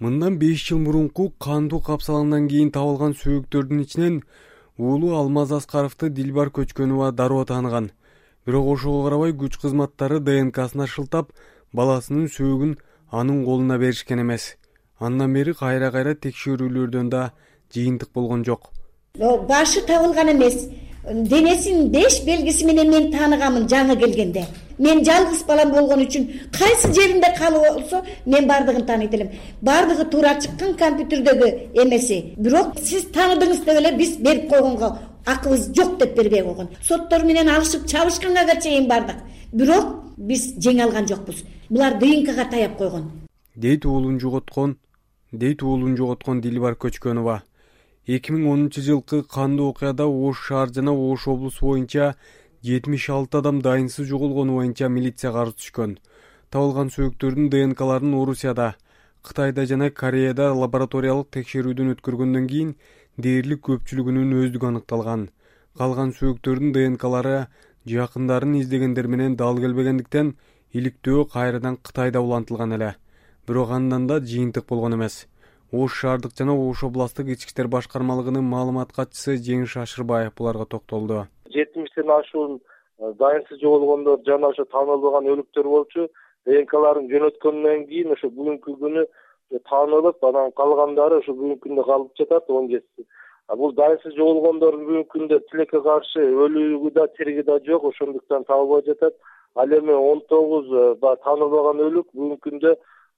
Мындан 5 жыл мурунку кандуу капсаландан кийин табылган сөөктөрдүн ичинен уулу Алмаз Аскаровду Дилбар Көчкөнова дароо тааныган. Бирок ошого карабай күч кызматтары ДНКсына шылтап, баласынын сөөгүн анын колуна беришкен эмес. Андан бери кайра текшерүүлөрдөн да жыйынтык болгон жок. Башы табылган эмес. Денесинин 5 белгиси менен мен тааныганмын жаңы келгенде. Мен жалгыз балам болгон үчүн кайсы жеринде калып болсо мен бардыгын тааныйт элем. Бардыгы туура чыккан компьютердеги эмеси. Бирок сиз тааныдыңыз деп эле биз берип койгонго акыбыз жок деп бербей койгон. Соттор менен алышып чабышканга чейин бардык. Бирок биз жеңе алган жокпуз. Булар ДНКга таяп койгон. Дейт уулун жоготкон Дилбар Көчкөнова. 2010-жылкы кандуу окуяда Ош шаар жана Ош облусу боюнча 76 адам дайынсыз жоголгону боюнча милицияга арыз түшкөн. Табылган сөөктөрдүн ДНКларын Орусияда, Кытайда жана Кореяда лабораториялык текшерүүдөн өткөргөндөн кийин дээрлик көпчүлүгүнүн өздүгү аныкталган. Калган сөөктөрдүн ДНКлары жакындарын издегендер менен дал келбегендиктен иликтөө кайрадан Кытайда улантылган эле. Бирок андан да жыйынтык болгон эмес. Ош шаардык жана Ош областтык ички иштер башкармалыгынын маалымат катчысы Жеңиш Ашырбаев буларга токтолду. 70-тен ашуун дайынсыз жоголгондор жана ошо таанылбаган өлүктөр болчу. ДНКларын жөнөткөндөн кийин ошо бүгүнкү күнү таанылып, анан калгандары ошо бүгүнкү күндө калып жатат 17. Бул дайынсыз жоголгондордун бүгүнкү күндө тилекке каршы өлүгү да тириги да жок, ошондуктан табылбай жатат. Ал эми 19 таанылбаган өлүк бүгүнкү күндө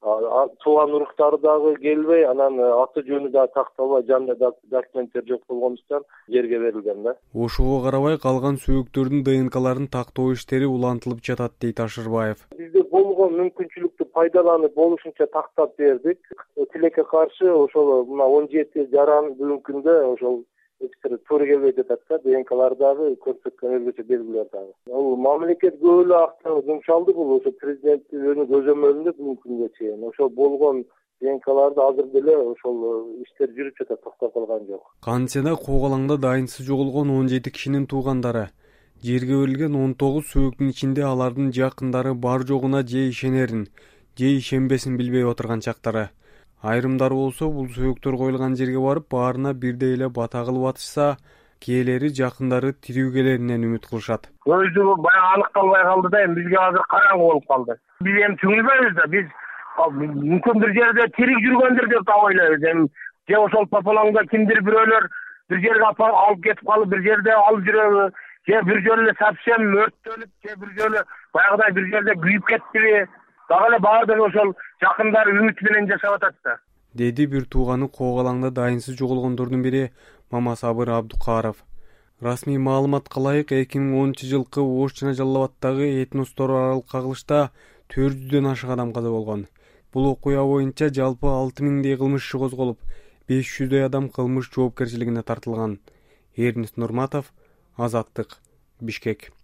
тууган уруктары дагы келбей, анан аты жөнү да такталбай, жанында документтер жок болгондуктан жерге берилген да. Ошого карабай калган сөөктөрдүн ДНКларын тактоо иштери улантылып жатат, дейт Ашырбаев. Бизде болгон мүмкүнчүлүктү пайдаланып болушунча тактап бердик. Тилекке каршы ошол мына 17 жаран бүгүнкү күндө ошол экстра туура келбей жатат да, ДНКлар дагы көрсөткөн өзгөчө белгилер дагы. Бул мамлекет көп эле акча жумшалды, бул ошо президенттин көзөмөлүндө бүгүнкү күнгө чейин. Ошол болгон ДНКларды азыр деле ошол иштер жүрүп жатат, токтоп калган жок. Кантсе да Коголаңда дайынсыз жоголгон 17 кишинин туугандары, жерге берилген 19 сөөктүн ичинде алардын жакындары бар жогуна же ишенерин, же ишенбесин билбей отурган чактары. Айрымдары болсо бул сөөктөр коюлган жерге барып, баарына бирдей эле бата кылып атышса, кээделери жакындары тирүү келеринен үмүт кылышат. Өзү баягы аныкталбай калды да, эми бизге азыр караңгы болуп калды. Биз эми түңүлбөйбүз да, биз мүмкүн бир жерде тирик жүргөндүр деп да ойлойбуз. Эми же ошол Пополаңда кимдир бирөөлөр бир жерге алып кетип калып, бир жерде алып жүрөбү, же бир жолу эле совсем өрттөнүп, же бир жолу баягыдай бир жерде күйүп кеттиби? Дагы эле баардыгы ошол жакындары үмүт менен жашап атат да. Деди бир тууганы Коголаңда дайынсыз жоголгондордун бири Мамасабыр Абдукаров. Расмий маалыматка ылайык 2010-жылкы Ош жана Жалал Абаддагы этностор аралык кагылышта 400дөн ашык адам каза болгон. Бул окуя боюнча жалпы 6000дей кылмыш иши козголуп, 500дөй адам кылмыш жоопкерчилигине тартылган. Эрнест Нурматов, Азаттык, Бишкек.